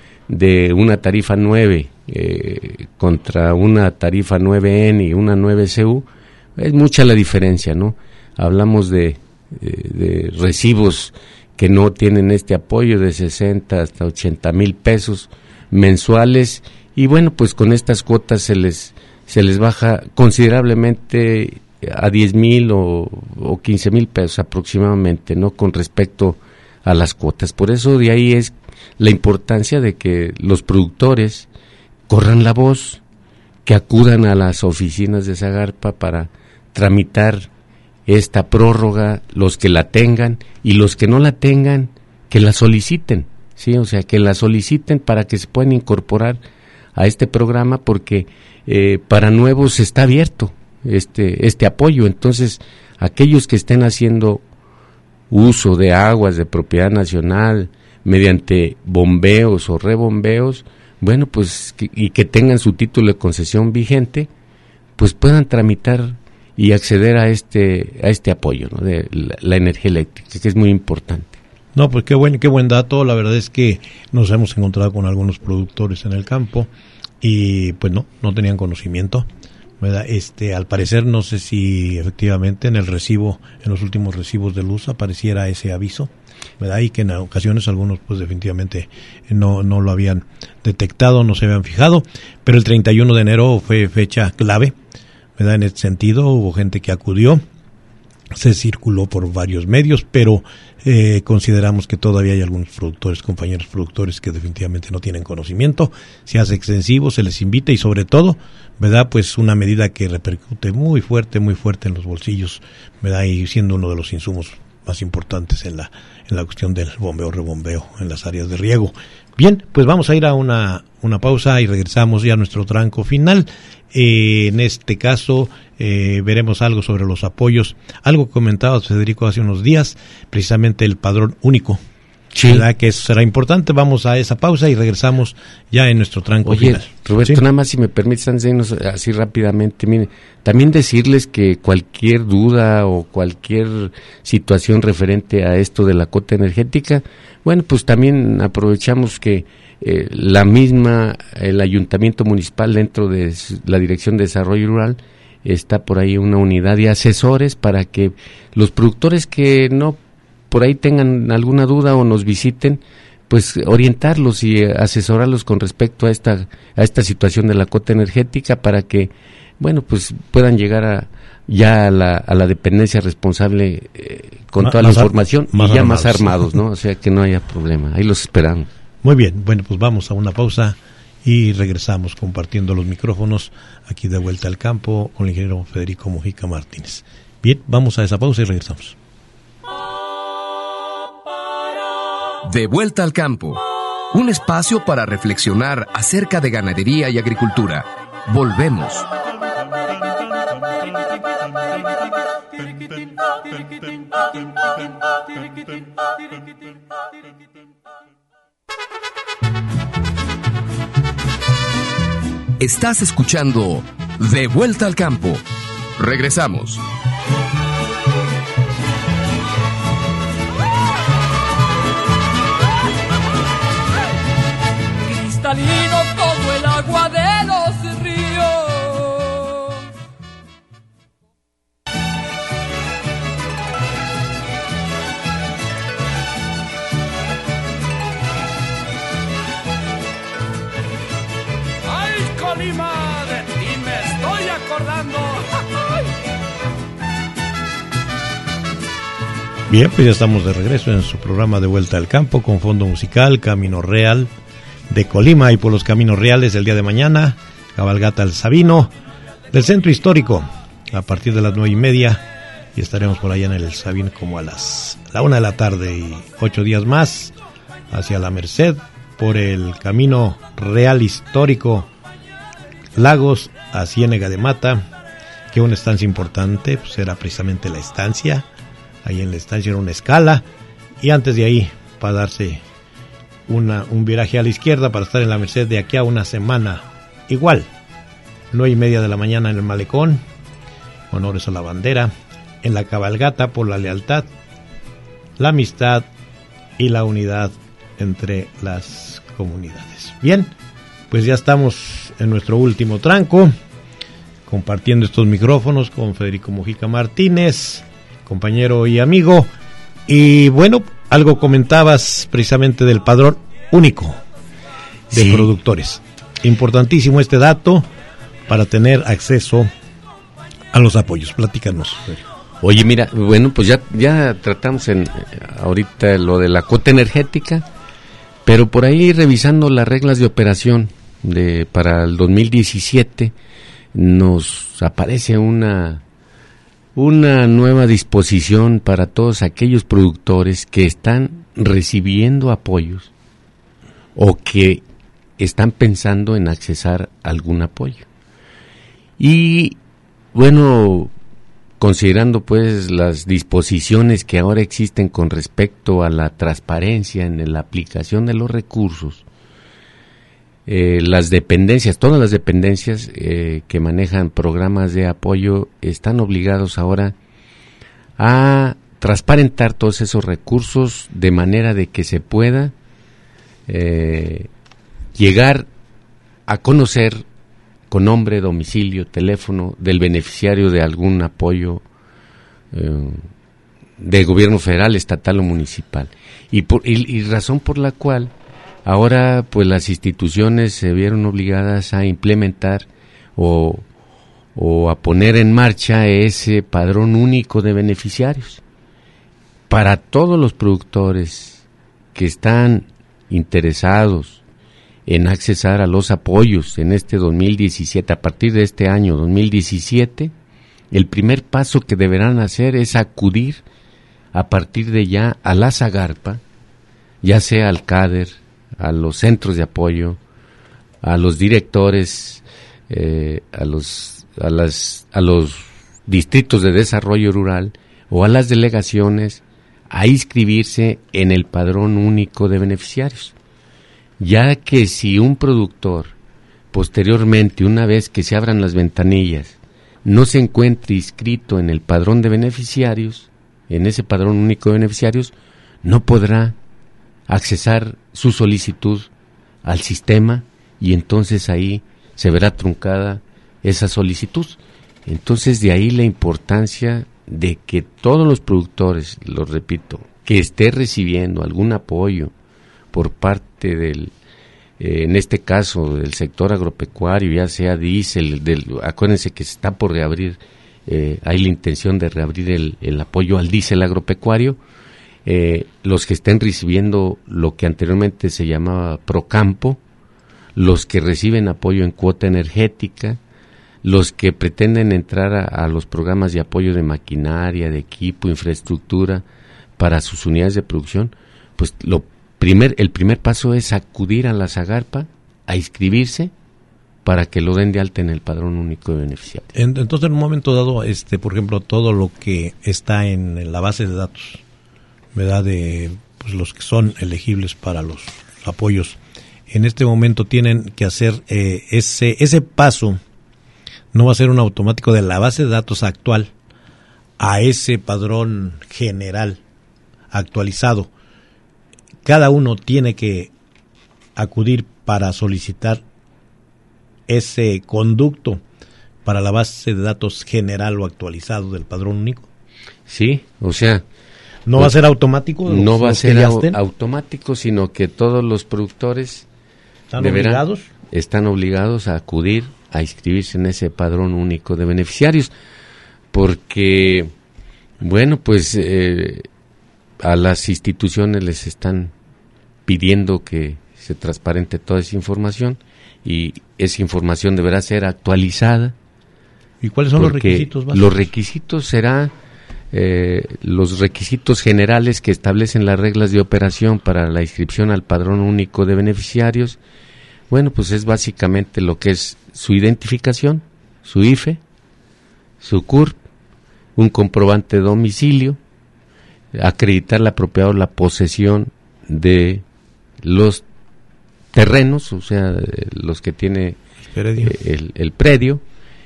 Speaker 4: de una tarifa nueve eh, contra una tarifa nueve N y una nueve C U, es mucha la diferencia, ¿no? Hablamos de, de, de recibos que no tienen este apoyo de sesenta hasta ochenta mil pesos mensuales, y bueno, pues con estas cuotas se les se les baja considerablemente a diez mil o, o quince mil pesos aproximadamente, ¿no? Con respecto a las cuotas. Por eso de ahí es la importancia de que los productores corran la voz, que acudan a las oficinas de Zagarpa para tramitar esta prórroga, los que la tengan, y los que no la tengan, que la soliciten, ¿sí? O sea, que la soliciten para que se puedan incorporar a este programa, porque eh, para nuevos está abierto este este apoyo. Entonces, aquellos que estén haciendo uso de aguas de propiedad nacional mediante bombeos o rebombeos, bueno, pues que, y que tengan su título de concesión vigente, pues puedan tramitar y acceder a este a este apoyo, ¿no? De la, la energía eléctrica, que es muy importante.
Speaker 2: No, pues qué buen, qué buen dato. La verdad es que nos hemos encontrado con algunos productores en el campo y pues no, no tenían conocimiento, ¿verdad? Este, al parecer, no sé si efectivamente en el recibo, en los últimos recibos de luz apareciera ese aviso, ¿verdad? Y que en ocasiones algunos pues definitivamente no, no lo habían detectado, no se habían fijado, pero el treinta y uno de enero fue fecha clave, ¿verdad? En este sentido, hubo gente que acudió, se circuló por varios medios, pero eh, consideramos que todavía hay algunos productores, compañeros productores, que definitivamente no tienen conocimiento. Se hace extensivo, se les invita, y sobre todo, ¿verdad? Pues una medida que repercute muy fuerte, muy fuerte en los bolsillos, ¿verdad? Y siendo uno de los insumos más importantes en la en la cuestión del bombeo, rebombeo en las áreas de riego. Bien, pues vamos a ir a una, una pausa y regresamos ya a nuestro tranco final. Eh, en este caso eh, veremos algo sobre los apoyos, algo que comentaba Federico hace unos días, precisamente el padrón único Sí. ¿Verdad que eso será importante? Vamos a esa pausa y regresamos ya en nuestro tranco
Speaker 4: Oye,
Speaker 2: final.
Speaker 4: Roberto,
Speaker 2: ¿Sí?
Speaker 4: nada más si me permites, así rápidamente, mire, también decirles que cualquier duda o cualquier situación referente a esto de la cuota energética, bueno, pues también aprovechamos que eh, la misma, el ayuntamiento municipal dentro de la Dirección de Desarrollo Rural, está por ahí una unidad de asesores para que los productores que no por ahí tengan alguna duda o nos visiten, pues orientarlos y asesorarlos con respecto a esta a esta situación de la cuota energética para que, bueno, pues puedan llegar a ya a la, a la dependencia responsable eh, con
Speaker 2: Ma,
Speaker 4: toda la
Speaker 2: más
Speaker 4: información
Speaker 2: ar, más
Speaker 4: y ya
Speaker 2: armados.
Speaker 4: más armados, ¿no? O sea, que no haya problema. Ahí los esperamos.
Speaker 2: Muy bien, bueno, pues vamos a una pausa y regresamos compartiendo los micrófonos aquí de Vuelta al Campo con el ingeniero Federico Mojica Martínez. Bien, vamos a esa pausa y regresamos.
Speaker 5: De Vuelta al Campo, un espacio para reflexionar acerca de ganadería y agricultura. Volvemos. Estás escuchando De Vuelta al Campo. Regresamos.
Speaker 6: Cristalino como el agua de los ríos.
Speaker 7: ¡Ay, Colima! De ti me estoy acordando.
Speaker 2: Bien, pues ya estamos de regreso en su programa De Vuelta al Campo con fondo musical Camino Real de Colima, y por los caminos reales el día de mañana, cabalgata al Sabino del Centro Histórico a partir de las nueve y media, y estaremos por allá en el Sabino como a las la una de la tarde, y ocho días más hacia la Merced por el Camino Real Histórico Lagos a Ciénega de Mata, que una estancia importante pues era precisamente la estancia. Ahí en la estancia era una escala, y antes de ahí para darse una, un viraje a la izquierda para estar en la Merced de aquí a una semana. Igual, nueve y media de la mañana en el Malecón, honores a la bandera, en la cabalgata por la lealtad, la amistad y la unidad entre las comunidades. Bien, pues ya estamos en nuestro último tranco, compartiendo estos micrófonos con Federico Mojica Martínez, compañero y amigo. Y bueno, algo comentabas precisamente del padrón único de sí. productores. Importantísimo este dato para tener acceso a los apoyos. Platícanos.
Speaker 4: Oye, mira, bueno, pues ya ya tratamos en ahorita lo de la cuota energética, pero por ahí revisando las reglas de operación de para el dos mil diecisiete nos aparece una una nueva disposición para todos aquellos productores que están recibiendo apoyos o que están pensando en accesar algún apoyo. Y bueno, considerando pues las disposiciones que ahora existen con respecto a la transparencia en la aplicación de los recursos, Eh, las dependencias, todas las dependencias eh, que manejan programas de apoyo están obligados ahora a transparentar todos esos recursos de manera de que se pueda eh, llegar a conocer con nombre, domicilio, teléfono del beneficiario de algún apoyo eh, de gobierno federal, estatal o municipal. Y, por, y, y razón por la cual ahora, pues las instituciones se vieron obligadas a implementar o, o a poner en marcha ese padrón único de beneficiarios para todos los productores que están interesados en accesar a los apoyos en este dos mil diecisiete. A partir de este año dos mil diecisiete, el primer paso que deberán hacer es acudir a partir de ya a la Zagarpa, ya sea al CADER, a los centros de apoyo, a los directores, eh, a los a las a los distritos de desarrollo rural o a las delegaciones a inscribirse en el Padrón Único de Beneficiarios, ya que si un productor posteriormente, una vez que se abran las ventanillas, no se encuentre inscrito en el Padrón de Beneficiarios, en ese Padrón Único de Beneficiarios, no podrá accesar su solicitud al sistema y entonces ahí se verá truncada esa solicitud. Entonces de ahí la importancia de que todos los productores, lo repito, que esté recibiendo algún apoyo por parte del, eh, en este caso, del sector agropecuario, ya sea diésel, del, acuérdense que se está por reabrir, eh, hay la intención de reabrir el, el apoyo al diésel agropecuario, eh, los que estén recibiendo lo que anteriormente se llamaba Procampo, los que reciben apoyo en cuota energética, los que pretenden entrar a, a los programas de apoyo de maquinaria, de equipo, infraestructura para sus unidades de producción, pues lo primer, el primer paso es acudir a la Zagarpa a inscribirse para que lo den de alta en el Padrón Único de Beneficiarios.
Speaker 2: Entonces, en un momento dado, este, por ejemplo, todo lo que está en la base de datos, ¿verdad?, de pues, los que son elegibles para los apoyos, en este momento tienen que hacer eh, ese ese paso. No va a ser un automático de la base de datos actual a ese padrón general actualizado. Cada uno tiene que acudir para solicitar ese conducto para la base de datos general o actualizado del padrón único.
Speaker 4: Sí, o sea...
Speaker 2: ¿No pues, va a ser automático?
Speaker 4: No va a ser au- automático, sino que todos los productores
Speaker 2: ¿Están
Speaker 4: deberán,
Speaker 2: obligados?
Speaker 4: están obligados a acudir a inscribirse en ese Padrón Único de Beneficiarios, porque, bueno, pues eh, a las instituciones les están pidiendo que se transparente toda esa información y esa información deberá ser actualizada.
Speaker 2: ¿Y cuáles son los requisitos básicos?
Speaker 4: Los requisitos serán eh, los requisitos generales que establecen las reglas de operación para la inscripción al Padrón Único de Beneficiarios. Bueno, pues es básicamente lo que es su identificación, su I F E, su C U R P, un comprobante de domicilio, acreditar la propiedad o la posesión de los terrenos, o sea, los que tiene
Speaker 2: predio.
Speaker 4: Eh, el, el predio,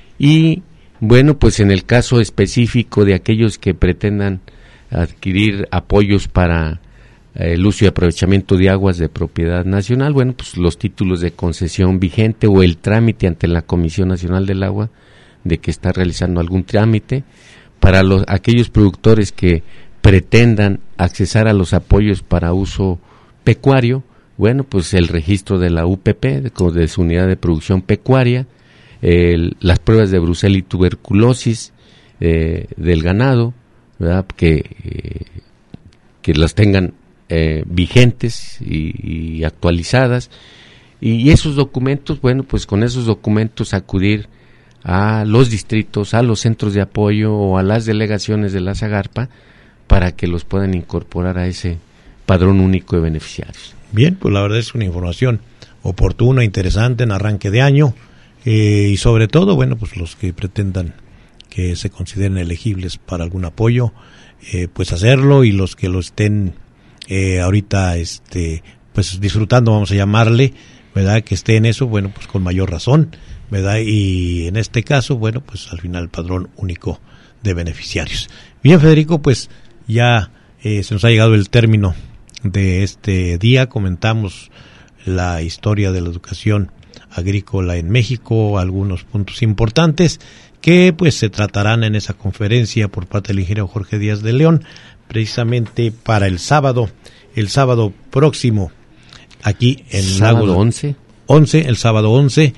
Speaker 4: y bueno, pues en el caso específico de aquellos que pretendan adquirir apoyos para el uso y aprovechamiento de aguas de propiedad nacional, bueno, pues los títulos de concesión vigente o el trámite ante la Comisión Nacional del Agua de que está realizando algún trámite. Para los aquellos productores que pretendan accesar a los apoyos para uso pecuario, bueno, pues el registro de la U P P, de, de su unidad de producción pecuaria, el, las pruebas de brucela y tuberculosis eh, del ganado, ¿verdad?, que, eh, que las tengan Eh, vigentes y, y actualizadas, y esos documentos, bueno, pues con esos documentos acudir a los distritos, a los centros de apoyo o a las delegaciones de la Zagarpa para que los puedan incorporar a ese Padrón Único de Beneficiarios.
Speaker 2: Bien, pues la verdad es una información oportuna, interesante en arranque de año, eh, y sobre todo, bueno, pues los que pretendan que se consideren elegibles para algún apoyo, eh, pues hacerlo, y los que lo estén Eh, ahorita este pues disfrutando, vamos a llamarle, ¿verdad?, que esté en eso, bueno, pues con mayor razón, ¿verdad? Y en este caso, bueno, pues al final el Padrón Único de Beneficiarios. Bien, Federico, pues ya eh, se nos ha llegado el término de este día. Comentamos la historia de la educación agrícola en México, algunos puntos importantes que pues se tratarán en esa conferencia por parte del ingeniero Jorge Díaz de León, precisamente para el sábado, el sábado próximo, aquí en
Speaker 4: sábado
Speaker 2: Lagos
Speaker 4: once.
Speaker 2: once, el sábado once,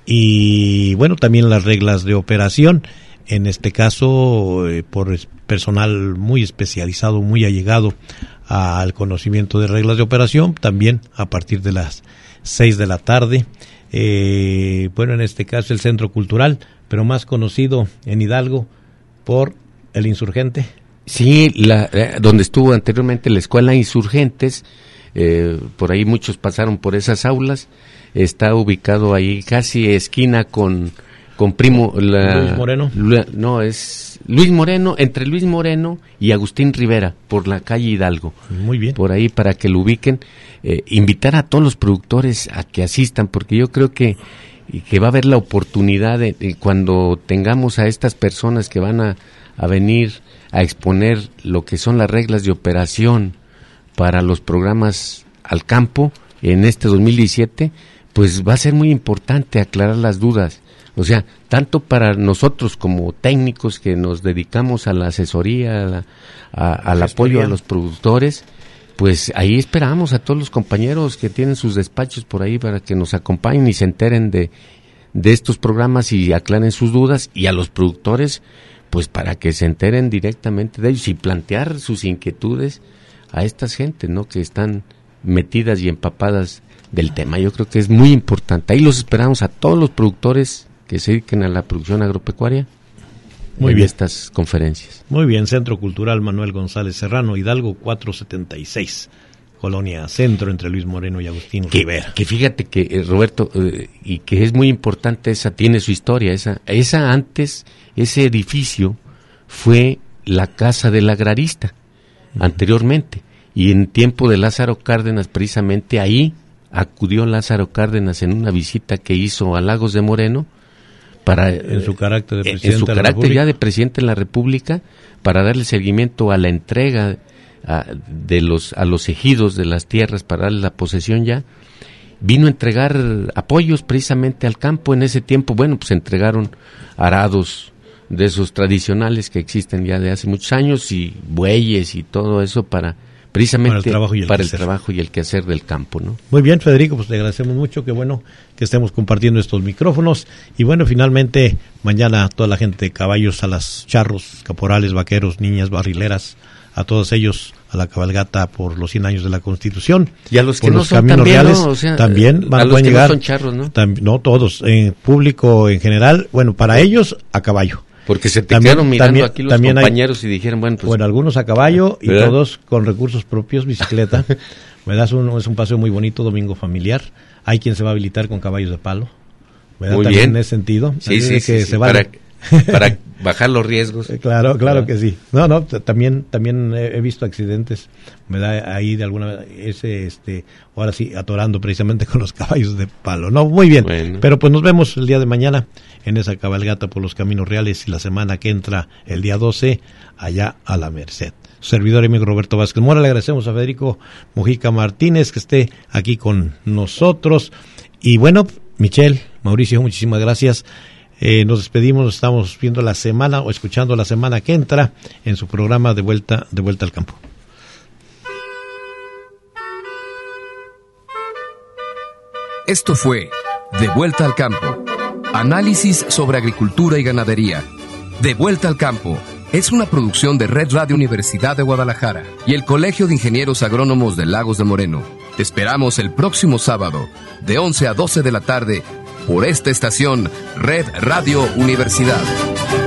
Speaker 2: y bueno, también las reglas de operación, en este caso eh, por personal muy especializado, muy allegado al conocimiento de reglas de operación, también a partir de las seis de la tarde, eh, bueno, en este caso el Centro Cultural, pero más conocido en Hidalgo por el Insurgente.
Speaker 4: Sí, la, eh, donde estuvo anteriormente la Escuela Insurgentes, eh, por ahí muchos pasaron por esas aulas, está ubicado ahí casi esquina con, con Primo... La,
Speaker 2: Luis Moreno.
Speaker 4: La, no, es Luis Moreno, entre Luis Moreno y Agustín Rivera, por la calle Hidalgo.
Speaker 2: Muy bien.
Speaker 4: Por ahí, para que lo ubiquen. Eh, invitar a todos los productores a que asistan, porque yo creo que, que va a haber la oportunidad de, de cuando tengamos a estas personas que van a, a venir a exponer lo que son las reglas de operación para los programas al campo en este dos mil diecisiete, pues va a ser muy importante aclarar las dudas. O sea, tanto para nosotros como técnicos que nos dedicamos a la asesoría, a la, a, al apoyo a los productores, pues ahí esperamos a todos los compañeros que tienen sus despachos por ahí para que nos acompañen y se enteren de, de estos programas y aclaren sus dudas, y a los productores, pues para que se enteren directamente de ellos y plantear sus inquietudes a estas gentes, ¿no?, que están metidas y empapadas del tema. Yo creo que es muy importante. Ahí los esperamos a todos los productores que se dediquen a la producción agropecuaria. Muy en bien. Estas conferencias.
Speaker 2: Muy bien, Centro Cultural Manuel González Serrano, Hidalgo cuatrocientos setenta y seis, Colonia Centro, entre Luis Moreno y Agustín
Speaker 4: que,
Speaker 2: Rivera.
Speaker 4: Que fíjate que, eh, Roberto, eh, y que es muy importante, esa tiene su historia, esa, esa antes, ese edificio fue la casa del agrarista, uh-huh. anteriormente, y en tiempo de Lázaro Cárdenas, precisamente ahí acudió Lázaro Cárdenas en una visita que hizo a Lagos de Moreno, para
Speaker 2: en su carácter de presidente
Speaker 4: en su
Speaker 2: de la
Speaker 4: carácter
Speaker 2: República.
Speaker 4: ya de presidente de la República, para darle seguimiento a la entrega a, de los a los ejidos de las tierras, para darle la posesión ya. Vino a entregar apoyos precisamente al campo. En ese tiempo, bueno, pues entregaron arados de esos tradicionales que existen ya de hace muchos años, y bueyes y todo eso para precisamente
Speaker 2: para el trabajo y el,
Speaker 4: para el trabajo y el quehacer del campo, ¿no?
Speaker 2: Muy bien, Federico, pues te agradecemos mucho, qué bueno que estemos compartiendo estos micrófonos, y bueno, finalmente mañana toda la gente de caballos, a las charros, caporales, vaqueros, niñas, barrileras, a todos ellos a la cabalgata por los cien años de la Constitución,
Speaker 4: y a los que
Speaker 2: por
Speaker 4: no
Speaker 2: los
Speaker 4: son
Speaker 2: caminos
Speaker 4: también,
Speaker 2: reales,
Speaker 4: ¿no? O sea,
Speaker 2: también van
Speaker 4: a los
Speaker 2: a
Speaker 4: que
Speaker 2: llegar,
Speaker 4: no son charros, ¿no?
Speaker 2: Tam, no todos, en público en general, bueno, para ellos a caballo.
Speaker 4: Porque se te
Speaker 2: también,
Speaker 4: quedaron mirando
Speaker 2: también,
Speaker 4: aquí los
Speaker 2: también
Speaker 4: compañeros
Speaker 2: hay,
Speaker 4: y dijeron, bueno, pues...
Speaker 2: Bueno, algunos a caballo y
Speaker 4: ¿verdad?
Speaker 2: Todos con recursos propios, bicicleta. ¿Verdad? Es un, es un paseo muy bonito, domingo familiar. Hay quien se va a habilitar con caballos de palo. ¿Verdad?
Speaker 4: Muy
Speaker 2: También
Speaker 4: bien.
Speaker 2: en ese sentido.
Speaker 4: Sí, sí,
Speaker 2: que
Speaker 4: sí,
Speaker 2: se
Speaker 4: sí.
Speaker 2: vale.
Speaker 4: Para, para bajar los riesgos.
Speaker 2: Claro, claro
Speaker 4: ¿verdad?
Speaker 2: que sí. No, no, t- también también he, he visto accidentes, ¿verdad? Ahí de alguna ese este ahora sí atorando precisamente con los caballos de palo. No, muy bien.
Speaker 4: Bueno.
Speaker 2: Pero pues nos vemos el día de mañana en esa cabalgata por los caminos reales, y la semana que entra el día doce allá a la Merced. Su servidor y amigo Roberto Vázquez Mora, le agradecemos a Federico Mujica Martínez que esté aquí con nosotros, y bueno, Michelle, Mauricio, muchísimas gracias. Eh, nos despedimos, nos estamos viendo la semana o escuchando la semana que entra en su programa de vuelta de vuelta al campo.
Speaker 5: Esto fue De Vuelta al Campo. Análisis sobre agricultura y ganadería. De Vuelta al Campo es una producción de Red Radio Universidad de Guadalajara y el Colegio de Ingenieros Agrónomos de Lagos de Moreno. Te esperamos el próximo sábado, de once a doce de la tarde, por esta estación, Red Radio Universidad.